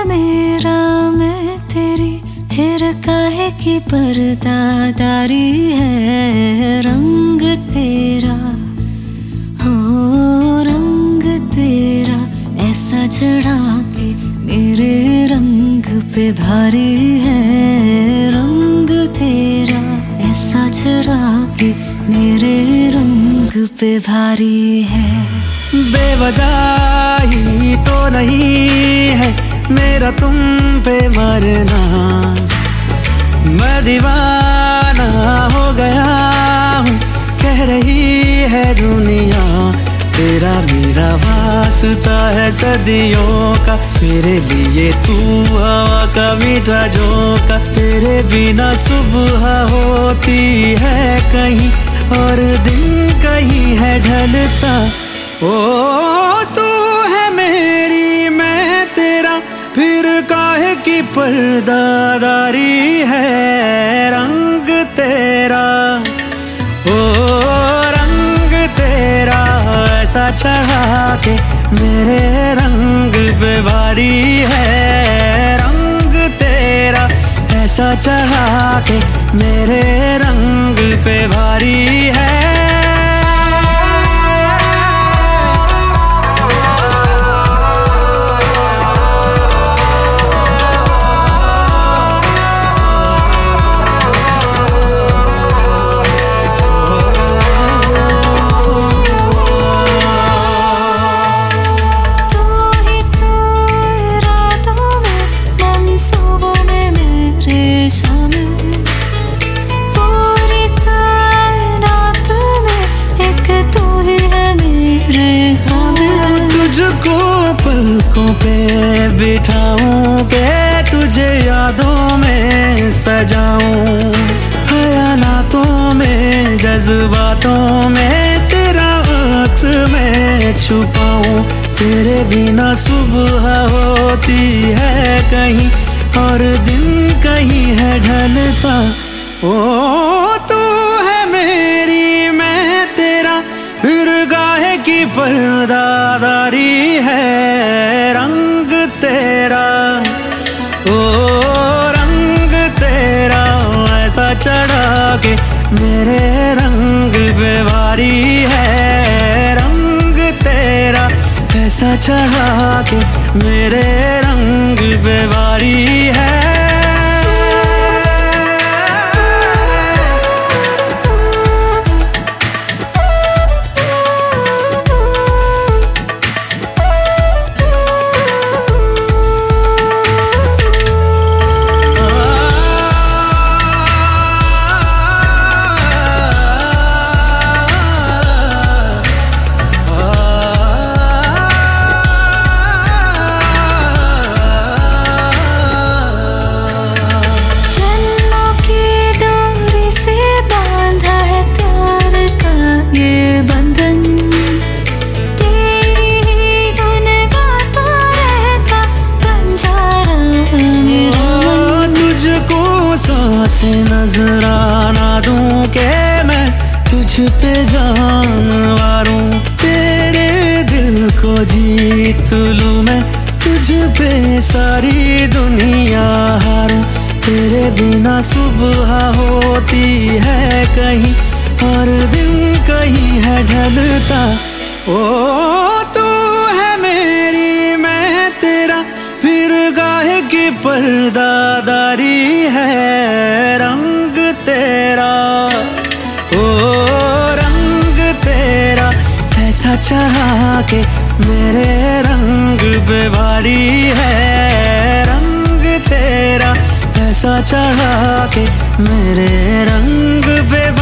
मेरा मैं तेरी, फिर काहे की पर्दादारी है। रंग तेरा हो रंग तेरा ऐसा चढ़ा के मेरे रंग पे भारी है। रंग तेरा ऐसा चढ़ा के मेरे रंग पे भारी है। बेवजह ही तो नहीं है मेरा तुम पे मरना, मैं दीवाना हो गया हूँ कह रही है दुनिया। तेरा मेरा वास्ता है सदियों का, मेरे लिए तू हवा का मीठा झोंका। तेरे बिना सुबह होती है कहीं और दिन कहीं है ढलता। ओ तू है मेरी मैं तेरा, फिर काहे की पर्दादारी है। रंग तेरा ओ रंग तेरा ऐसा चढ़ा के मेरे रंग पे भारी है। रंग तेरा ऐसा चढ़ा के मेरे रंग पे भारी है। तुझको पलकों पे बिठाऊं के तुझे यादों में सजाऊं। ख्यालातों में जज्बातों में तेरा अक्स में छुपाऊं। तेरे बिना सुबह होती है कहीं और दिन कहीं है ढलता। ओ तू है मेरी मैं तेरा, फिर गाहे की पर्दादारी है। रंग तेरा ओ रंग तेरा ऐसा चढ़ा के मेरे रंग पे भारी है। रंग तेरा ऐसा चढ़ा के मेरे रंग पे भारी है। से नजराना दूं के मैं तुझ पे जान वारूं। तेरे दिल को जीत लूं मैं, तुझ पे सारी दुनिया हारूं। तेरे बिना सुबह होती है कहीं और दिन कहीं है ढलता। ओ तू है मेरी मैं तेरा, फिर गाहे की पर्दादारी है। रंग तेरा ओ रंग तेरा ऐसा चढ़ा के मेरे रंग पे भारी है। रंग तेरा ऐसा चढ़ा के मेरे रंग पे